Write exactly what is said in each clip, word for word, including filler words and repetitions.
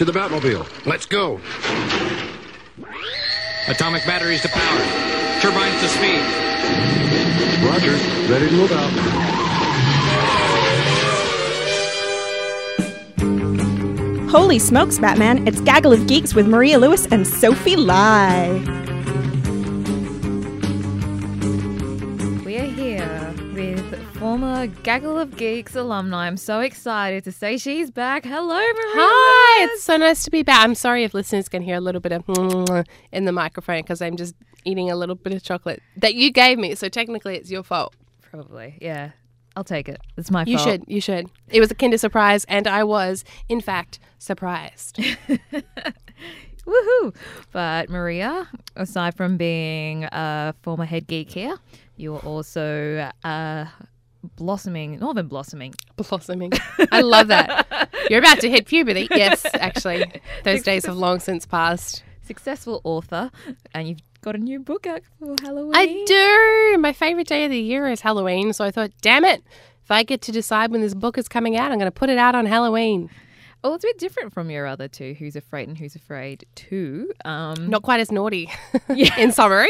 To the Batmobile. Let's go. Atomic batteries to power. Turbines to speed. Roger. Ready to move out. Holy smokes, Batman. It's Gaggle of Geeks with Maria Lewis and Sophie Lai. We are here with former Gaggle of Geeks alumni. I'm so excited to say she's back. Hello, Maria Hi, Lewis. it's so nice to be back. I'm sorry if listeners can hear a little bit of in the microphone because I'm just eating a little bit of chocolate that you gave me. So technically it's your fault. Probably, yeah. I'll take it. It's my You fault. should, you should. It was a Kinder Surprise and I was, in fact, surprised. Woohoo! But Maria, aside from being a former head geek here, you're also uh, blossoming, not even blossoming. Blossoming. I love that. You're about to hit puberty. Yes, actually. Those days have long since passed. Successful author, and you've got a new book out for Halloween. I do. My favourite day of the year is Halloween, so I thought, damn it, if I get to decide when this book is coming out, I'm going to put it out on Halloween. Oh, it's a bit different from your other two, Who's Afraid and Who's Afraid two. Um, Not quite as naughty, Yeah. in summary.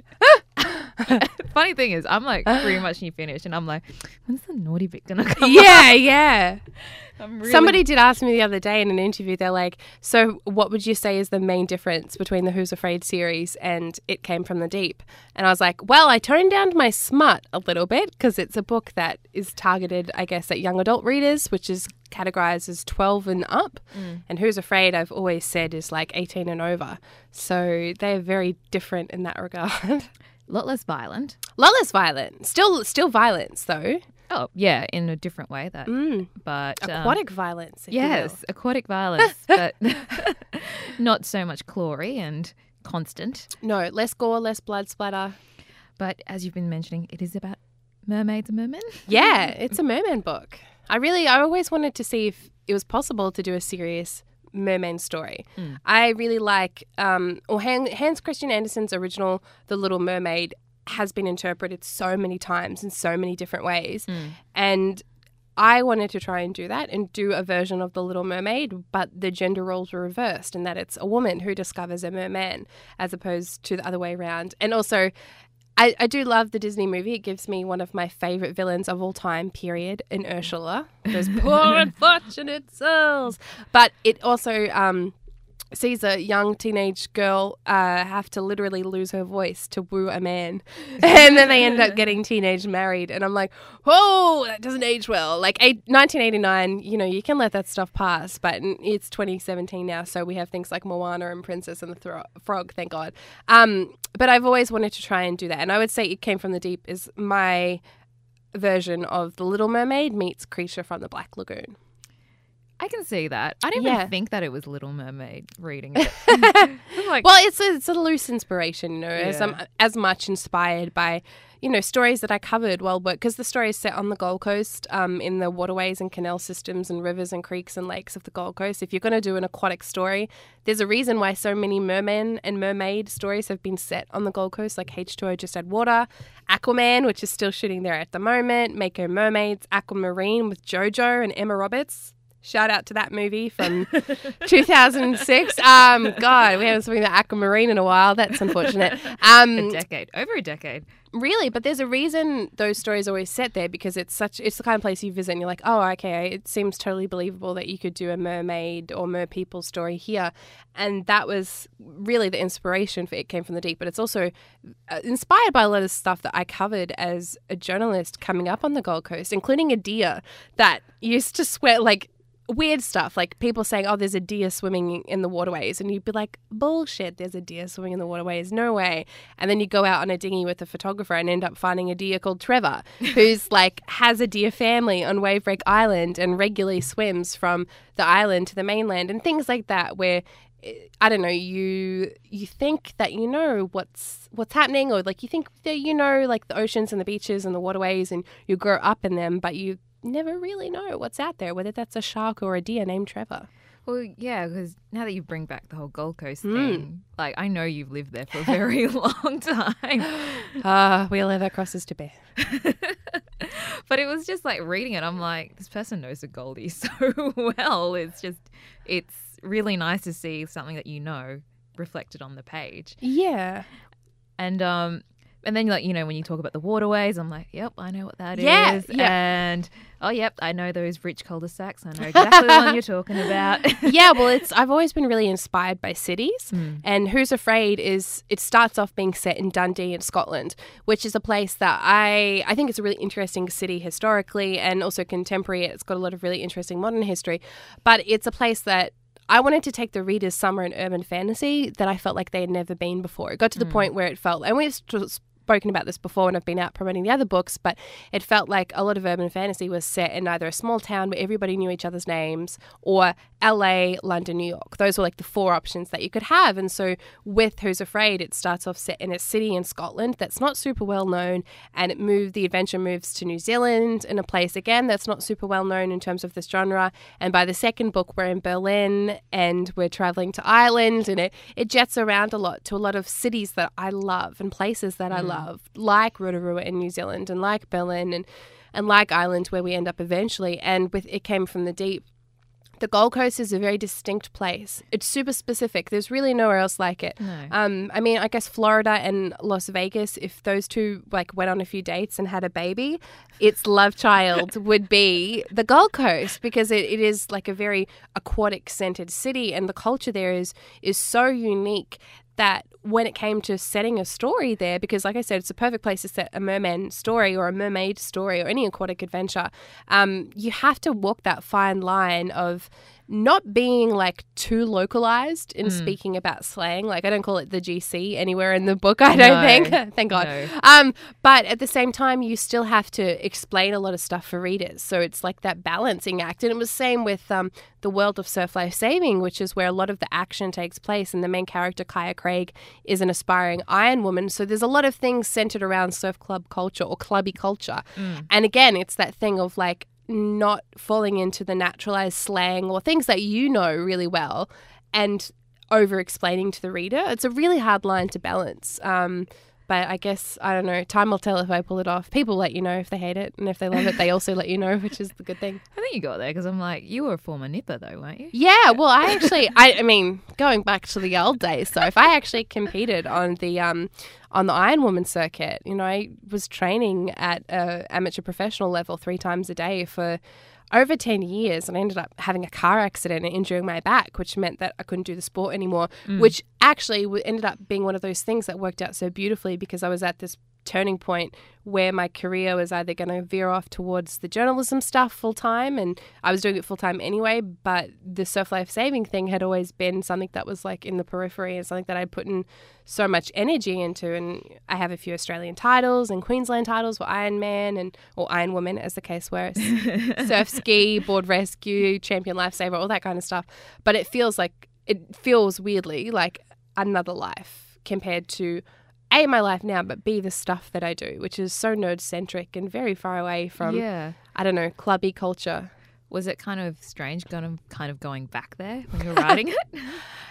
Funny thing is, I'm like pretty much near finished, and I'm like, when's the naughty bit gonna come? Yeah, yeah. I'm really... Somebody did ask me the other day in an interview, they're like, so what would you say is the main difference between the Who's Afraid series and It Came From the Deep? And I was like, well, I toned down my smut a little bit because it's a book that is targeted, I guess, at young adult readers, which is categorized as twelve and up. Mm. And Who's Afraid, I've always said, is like eighteen and over. So they're very different in that regard. A lot less violent. A lot less violent. Still, still violence, though. Oh, yeah, in a different way. That, mm. but um, aquatic violence. If yes, you will. aquatic violence, but not so much glory and constant. No, less gore, less blood splatter. But as you've been mentioning, it is about mermaids and mermen. Yeah, it's a merman book. I really, I always wanted to see if it was possible to do a serious merman story. Mm. I really like, um, or Han- Hans Christian Andersen's original The Little Mermaid has been interpreted so many times in so many different ways. Mm. And I wanted to try and do that and do a version of The Little Mermaid, but the gender roles were reversed in that it's a woman who discovers a merman as opposed to the other way around. And also, I, I do love the Disney movie. It gives me one of my favourite villains of all time, period, in Ursula. Those poor unfortunate souls. But it also um, sees a young teenage girl uh, have to literally lose her voice to woo a man. And then they end up getting teenage married. And I'm like, whoa, that doesn't age well. Like eight, nineteen eighty-nine, you know, you can let that stuff pass. But it's twenty seventeen now, so we have things like Moana and Princess and the Thro- Frog, thank God. Um, but I've always wanted to try and do that. And I would say It Came From the Deep is my version of The Little Mermaid meets Creature from the Black Lagoon. I can see that. I didn't Yeah. even think that it was Little Mermaid reading it. I'm like, Well, it's a, it's a loose inspiration, you know, as, Yeah. um, as much inspired by, you know, stories that I covered while work, because the story is set on the Gold Coast, um, in the waterways and canal systems and rivers and creeks and lakes of the Gold Coast. If you're going to do an aquatic story, there's a reason why so many merman and mermaid stories have been set on the Gold Coast, like H two O Just Add Water, Aquaman, which is still shooting there at the moment, Mako Mermaids, Aquamarine with JoJo and Emma Roberts. Shout out to that movie from two thousand six. Um, God, we haven't spoken about Aquamarine in a while. That's unfortunate. Um, a decade, over a decade. Really, but there's a reason those stories are always set there, because it's such it's the kind of place you visit and you're like, oh, okay, it seems totally believable that you could do a mermaid or mer people story here. And that was really the inspiration for It Came From the Deep. But it's also uh, inspired by a lot of stuff that I covered as a journalist coming up on the Gold Coast, including a deer that used to swear, like, weird stuff, like people saying, oh, there's a deer swimming in the waterways, and you'd be like, bullshit, there's a deer swimming in the waterways, no way. And then you go out on a dinghy with a photographer and end up finding a deer called Trevor, who's like has a deer family on Wavebreak Island and regularly swims from the island to the mainland, and things like that, where I don't know, you you think that you know what's what's happening, or like you think that you know like the oceans and the beaches and the waterways, and you grow up in them, but you never really know what's out there, whether that's a shark or a deer named Trevor. Well, yeah, because now that you bring back the whole Gold Coast Mm. thing, like, I know you've lived there for a very long time. Ah, uh, we'll ever crosses to bear. But it was just like reading it, I'm like, this person knows the Goldie so well. It's just, it's really nice to see something that you know reflected on the page. Yeah. And um, and then like you know when you talk about the waterways, I'm like, yep, I know what that Yeah, is. yeah. And oh, yep, I know those rich cul-de-sacs. I know exactly the one you're talking about. Yeah, well, it's I've always been really inspired by cities, Mm. and Who's Afraid is it starts off being set in Dundee in Scotland, which is a place that I I think it's a really interesting city historically and also contemporary. It's got a lot of really interesting modern history, but it's a place that I wanted to take the reader's summer in urban fantasy that I felt like they had never been before. It got to the point where it felt, and we've st- spoken about this before when I've been out promoting the other books, but it felt like a lot of urban fantasy was set in either a small town where everybody knew each other's names or L A, London, New York. Those were like the four options that you could have. And so with Who's Afraid, it starts off set in a city in Scotland that's not super well known, and it moved the adventure moves to New Zealand in a place again that's not super well known in terms of this genre. And by the second book, we're in Berlin and we're traveling to Ireland, and it, it jets around a lot to a lot of cities that I love and places that I love, like Rotorua in New Zealand and like Berlin and, and like Ireland, where we end up eventually. And with It Came From the Deep, the Gold Coast is a very distinct place. It's super specific. There's really nowhere else like it. No. Um, I mean, I guess Florida and Las Vegas, if those two like went on a few dates and had a baby, its love child would be the Gold Coast, because it, it is like a very aquatic-centered city, and the culture there is is so unique that when it came to setting a story there, because like I said, it's a perfect place to set a merman story or a mermaid story or any aquatic adventure, um, you have to walk that fine line of not being like too localized in speaking about slang. Like I don't call it the G C anywhere in the book, I don't No. think. Thank God. No. Um, but at the same time, you still have to explain a lot of stuff for readers. So it's like that balancing act. And it was same with um, the world of Surf Life Saving, which is where a lot of the action takes place. And the main character, Kaya Craig, is an aspiring iron woman. So there's a lot of things centered around surf club culture or clubby culture. And again, it's that thing of like, not falling into the naturalized slang or things that you know really well and over explaining to the reader. It's a really hard line to balance. Um, but I guess, I don't know, time will tell if I pull it off. People let you know if they hate it, and if they love it, they also let you know, which is the good thing. I think you got there because I'm like, you were a former nipper though, weren't you? Yeah, well, I actually, I, I mean, going back to the old days, so if I actually competed on the um, on the Iron Woman circuit, you know, I was training at a amateur professional level three times a day for over ten years, and I ended up having a car accident and injuring my back, which meant that I couldn't do the sport anymore, which actually w- ended up being one of those things that worked out so beautifully, because I was at this turning point where my career was either going to veer off towards the journalism stuff full time, and I was doing it full time anyway, but the surf life saving thing had always been something that was like in the periphery and something that I'd put in so much energy into. And I have a few Australian titles and Queensland titles for Ironman and or Iron Woman, as the case were, surf ski, board rescue, champion lifesaver, all that kind of stuff. But it feels like it feels weirdly like another life compared to A, my life now, but B, the stuff that I do, which is so nerd-centric and very far away from, Yeah. I don't know, clubby culture. Was it kind of strange kind of, kind of going back there when you were writing it?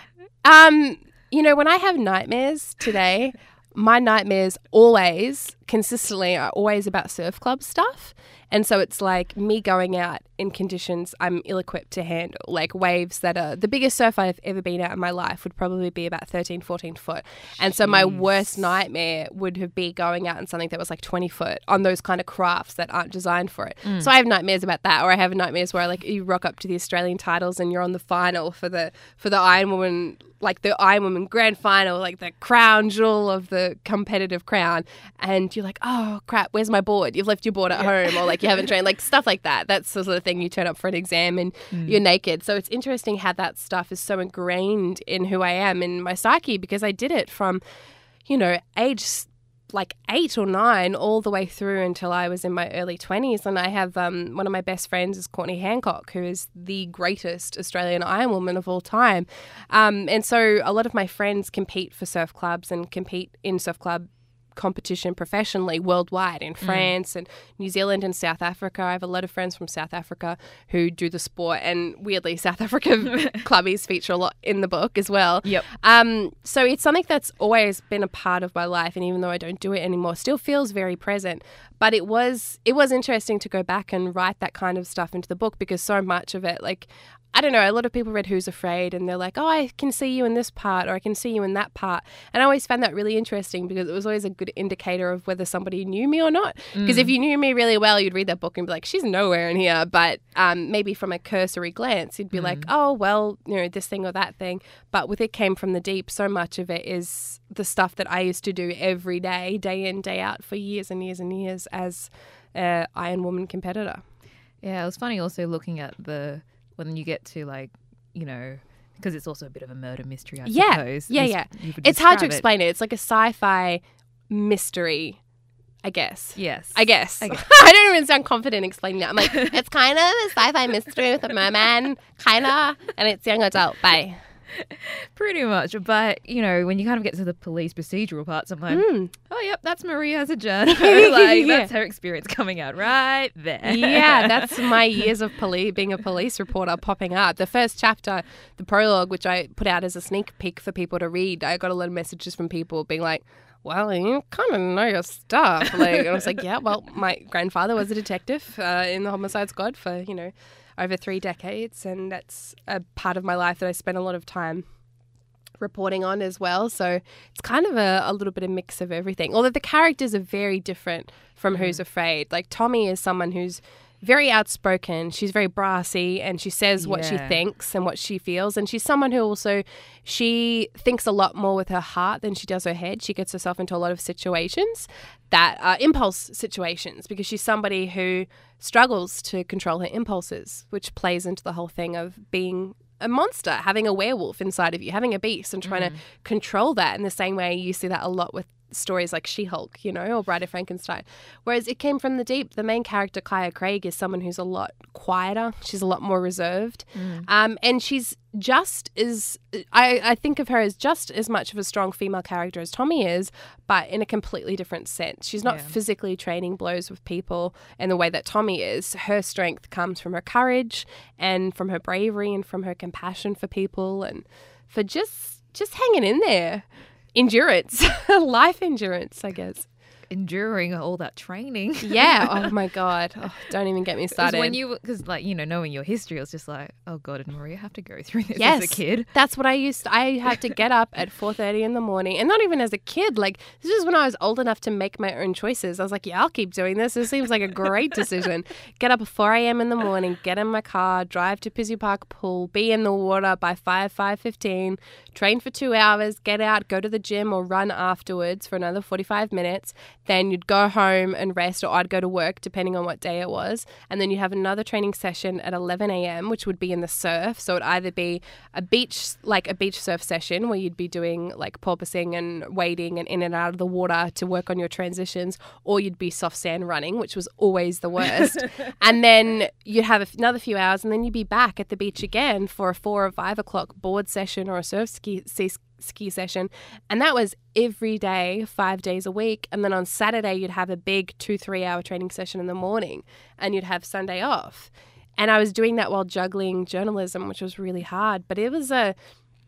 Um, you know, when I have nightmares today, my nightmares always, consistently, are always about surf club stuff. And so it's like me going out in conditions I'm ill-equipped to handle, like waves that are, the biggest surf I've ever been at in my life would probably be about thirteen, fourteen foot. And so my worst nightmare would have been going out in something that was like twenty foot on those kind of crafts that aren't designed for it. So I have nightmares about that, or I have nightmares where like you rock up to the Australian titles and you're on the final for the, for the Iron Woman, like the Iron Woman grand final, like the crown jewel of the competitive crown. And you're like, oh crap, where's my board? You've left your board at home, or like you haven't trained, like stuff like that. That's the sort of thing. You turn up for an exam and you're naked. So it's interesting how that stuff is so ingrained in who I am, in my psyche, because I did it from, you know, age like eight or nine all the way through until I was in my early twenties. And I have um, one of my best friends is Courtney Hancock, who is the greatest Australian Iron Woman of all time. Um, and so a lot of my friends compete for surf clubs and compete in surf club competition professionally worldwide in France and New Zealand and South Africa. I have a lot of friends from South Africa who do the sport, and weirdly South Africa clubbies feature a lot in the book as well. Yep. Um, so it's something that's always been a part of my life, and even though I don't do it anymore, still feels very present. But it was it was interesting to go back and write that kind of stuff into the book, because so much of it, like, I don't know, a lot of people read Who's Afraid and they're like, oh, I can see you in this part or I can see you in that part. And I always found that really interesting because it was always a good indicator of whether somebody knew me or not. Because Mm. if you knew me really well, you'd read that book and be like, she's nowhere in here. But um, maybe from a cursory glance, you'd be like, oh, well, you know, this thing or that thing. But with It Came From the Deep, so much of it is the stuff that I used to do every day, day in, day out for years and years and years as an Iron Woman competitor. Yeah, it was funny also looking at the, when you get to like, you know, because it's also a bit of a murder mystery, I Yeah, suppose. yeah, Mis- yeah. you would It's hard to describe it. explain it. It's like a sci-fi mystery, I guess. Yes. I guess. I guess. I don't even sound confident explaining that. I'm like, it's kind of a sci-fi mystery with a merman, kind of, and it's young adult. Bye. Pretty much. But, you know, when you kind of get to the police procedural parts, I'm like, Mm. oh, yep, that's Maria as a journalist. like, Yeah. That's her experience coming out right there. Yeah, that's my years of poli- being a police reporter popping up. The first chapter, the prologue, which I put out as a sneak peek for people to read, I got a lot of messages from people being like, well, you kind of know your stuff. Like, and I was like, yeah, well, my grandfather was a detective uh, in the Homicide Squad for, you know, over three decades. And that's a part of my life that I spent a lot of time reporting on as well. So it's kind of a, a little bit of mix of everything. Although the characters are very different from Who's Afraid. Like Tommy is someone who's very outspoken. She's very brassy and she says what she Yeah. thinks and what she feels. And she's someone who also, she thinks a lot more with her heart than she does her head. She gets herself into a lot of situations that are impulse situations because she's somebody who struggles to control her impulses, which plays into the whole thing of being a monster, having a werewolf inside of you, having a beast and trying to control that in the same way you see that a lot with stories like She-Hulk, you know, or Bride of Frankenstein. Whereas It Came From the Deep, the main character, Kaya Craig, is someone who's a lot quieter. She's a lot more reserved. Um, and she's just as, I, I think of her as just as much of a strong female character as Tommy is, but in a completely different sense. She's not Yeah. physically trading blows with people in the way that Tommy is. Her strength comes from her courage and from her bravery and from her compassion for people and for just just hanging in there. Endurance, life endurance, I guess. Enduring all that training. Yeah. Oh my God. Oh, don't even get me Because started. when you, because like, you know, knowing your history, I was just like, oh God, did Maria have to go through this yes, as a kid? that's what I used to, I had to get up at four thirty in the morning, and not even as a kid. Like, this is when I was old enough to make my own choices. I was like, yeah, I'll keep doing this. This seems like a great decision. Get up at four a.m. in the morning, get in my car, drive to Pizzey Park Pool, be in the water by five, five fifteen, train for two hours, get out, go to the gym or run afterwards for another forty-five minutes. Then you'd go home and rest, or I'd go to work depending on what day it was. And then you'd have another training session at eleven a.m., which would be in the surf. So it'd either be a beach, like a beach surf session where you'd be doing like porpoising and wading and in and out of the water to work on your transitions, or you'd be soft sand running, which was always the worst. And then you'd have another few hours and then you'd be back at the beach again for a four or five o'clock board session or a surf ski, ski ski session. And that was every day, five days a week. And then on Saturday, you'd have a big two, three hour training session in the morning and you'd have Sunday off. And I was doing that while juggling journalism, which was really hard. But it was a,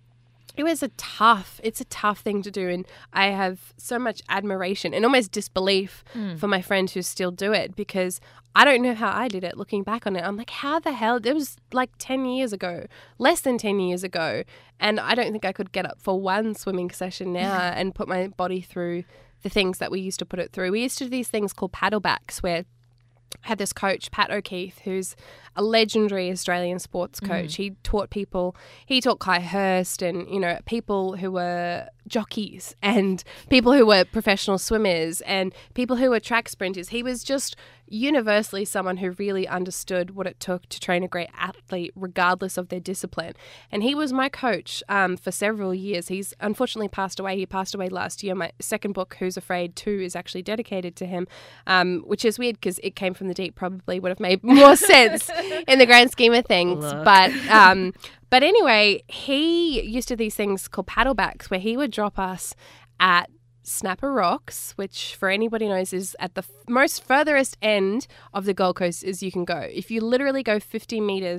it was a tough, it's a tough thing to do. And I have so much admiration and almost disbelief for my friends who still do it, because I don't know how I did it. Looking back on it, I'm like, how the hell? It was like ten years ago, less than ten years ago. And I don't think I could get up for one swimming session now and put my body through the things that we used to put it through. We used to do these things called paddlebacks, where I had this coach, Pat O'Keefe, who's a legendary Australian sports coach. He taught people, he taught Kai Hurst and, you know, people who were jockeys and people who were professional swimmers and people who were track sprinters. He was just universally someone who really understood what it took to train a great athlete regardless of their discipline. And he was my coach um, for several years. He's unfortunately passed away. He passed away last year. My second book, Who's Afraid two, is actually dedicated to him, um, which is weird because It Came From the Deep probably would have made more sense in the grand scheme of things. Look. But um, but anyway, he used to do these things called paddlebacks where he would drop us at Snapper Rocks, which for anybody knows is at the f- most furthest end of the Gold Coast as you can go. If you literally go fifty meters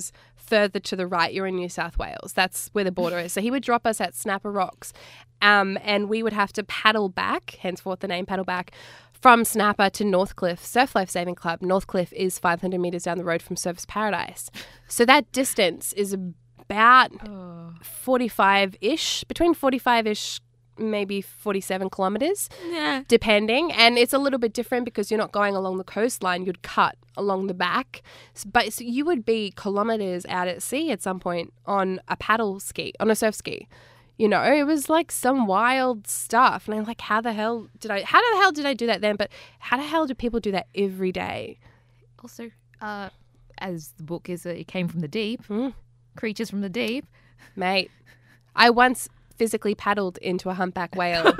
further to the right, you're in New South Wales. That's where the border is. So he would drop us at Snapper Rocks, um, and we would have to paddle back, henceforth the name Paddle Back, from Snapper to Northcliffe Surf Life Saving Club. Northcliffe is five hundred metres down the road from Surfers Paradise. So that distance is about Oh. forty-five-ish, between forty-five-ish, maybe forty-seven kilometres, Yeah. depending. And it's a little bit different because you're not going along the coastline. You'd cut along the back. S- But so you would be kilometres out at sea at some point on a paddle ski, on a surf ski. You know, it was like some wild stuff. And I'm like, how the hell did I, how the hell did I do that then? But how the hell do people do that every day? Also, uh, as the book is, uh, it came from the deep. Mm. Creatures from the deep. Mate, I once physically paddled into a humpback whale.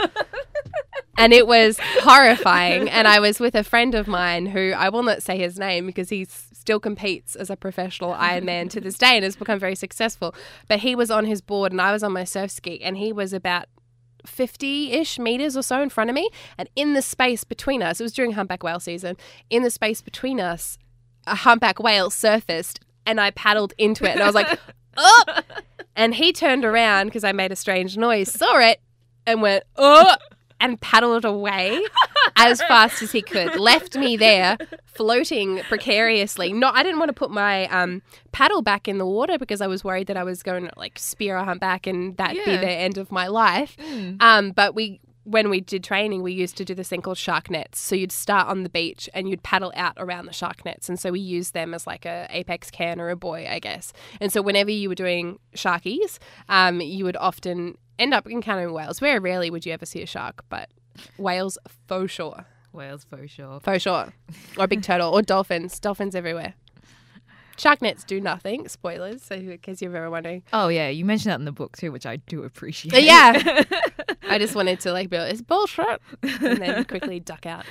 And it was horrifying. And I was with a friend of mine who, I will not say his name because he s- still competes as a professional Ironman to this day and has become very successful. But he was on his board and I was on my surf ski, and he was about fifty-ish meters or so in front of me. And in the space between us, it was during humpback whale season, in the space between us, a humpback whale surfaced and I paddled into it. And I was like, oh! And he turned around because I made a strange noise, saw it, and went, oh! And paddled away as fast as he could. Left me there floating precariously. No, I didn't want to put my um, paddle back in the water because I was worried that I was going to like spear a humpback and that'd be Yeah. the end of my life. Mm. Um, but we, when we did training, we used to do this thing called shark nets. So you'd start on the beach and you'd paddle out around the shark nets. And so we used them as like a apex can or a buoy, I guess. And so whenever you were doing sharkies, um, you would often end up encountering whales. Very rarely would you ever see a shark, but whales for sure. Whales for sure. For sure. Or a big turtle or dolphins. Dolphins everywhere. Shark nets do nothing. Spoilers, so in case you're ever wondering. Oh, yeah. You mentioned that in the book too, which I do appreciate. But yeah. I just wanted to like be like, it's bullshit. And then quickly duck out.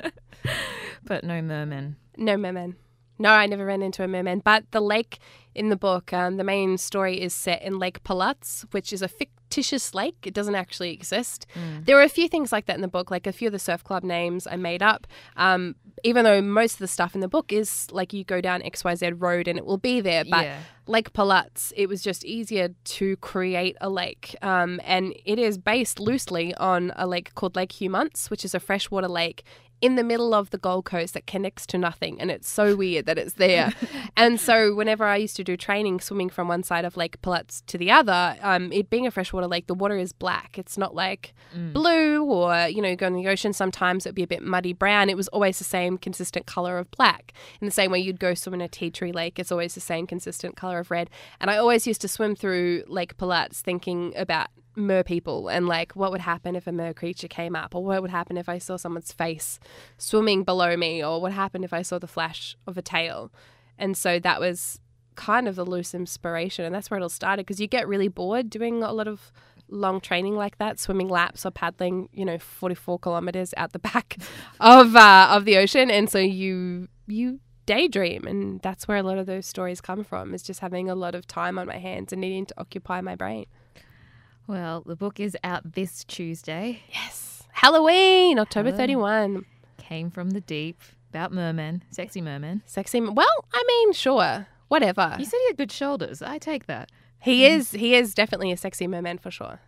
But no mermen. No merman. No, I never ran into a merman. But the lake in the book, um, the main story is set in Lake Palutz, which is a fictitious lake. It doesn't actually exist. Mm. There are a few things like that in the book, like a few of the surf club names I made up. Um, even though most of the stuff in the book is like you go down X Y Z road and it will be there. But Yeah. Lake Palutz, it was just easier to create a lake. Um, and it is based loosely on a lake called Lake Humunts, which is a freshwater lake in the middle of the Gold Coast that connects to nothing. And it's so weird that it's there. And so whenever I used to do training swimming from one side of Lake Palutz to the other, um, it being a freshwater lake, the water is black. It's not like Mm. blue or, you know, you go in the ocean, sometimes it'd be a bit muddy brown. It was always the same consistent color of black. In the same way you'd go swim in a tea tree lake, it's always the same consistent color of red. And I always used to swim through Lake Palutz thinking about mer people and like what would happen if a mer creature came up, or what would happen if I saw someone's face swimming below me, or what happened if I saw the flash of a tail. And so that was kind of the loose inspiration, and that's where it all started, because you get really bored doing a lot of long training like that, swimming laps or paddling, you know, forty-four kilometers out the back of uh, of the ocean, and so you you daydream, and that's where a lot of those stories come from, is just having a lot of time on my hands and needing to occupy my brain. Well, the book is out this Tuesday. Yes. Halloween, October Halloween. thirty-first. Came from the deep. About mermen. Sexy mermen. Sexy. Well, I mean, sure. Whatever. You said he had good shoulders. I take that. He is he is definitely a sexy merman for sure.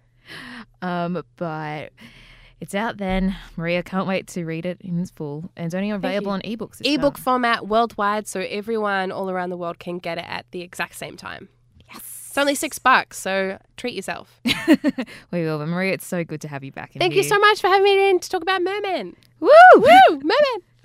Um, but it's out then. Maria, can't wait to read it in its full. And it's only available you. on ebooks. this Ebook time. format worldwide, so everyone all around the world can get it at the exact same time. Yes. It's only six bucks, so treat yourself. We will. But Maria, it's so good to have you back in Thank here. you so much for having me in to talk about mermen. Woo! Woo! Mermen!